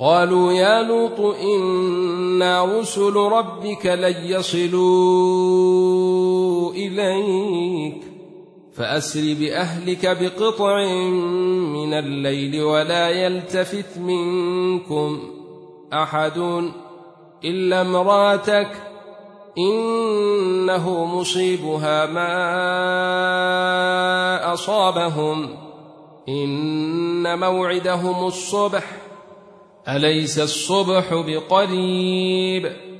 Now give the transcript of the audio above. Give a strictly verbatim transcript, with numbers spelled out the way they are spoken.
قالوا يا لوط إنا رسل ربك لن يصلوا إليك فأسر بأهلك بقطع من الليل ولا يلتفت منكم أحد إلا امرأتك إنه مصيبها ما أصابهم إن موعدهم الصبح أليس الصبح بقريب